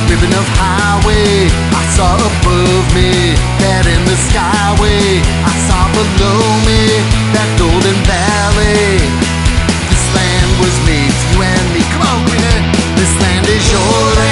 ribbon of highway I saw above me, that in the skyway I saw below me, that golden valley. This land was made for you and me. Come on, Greener. This land is your land.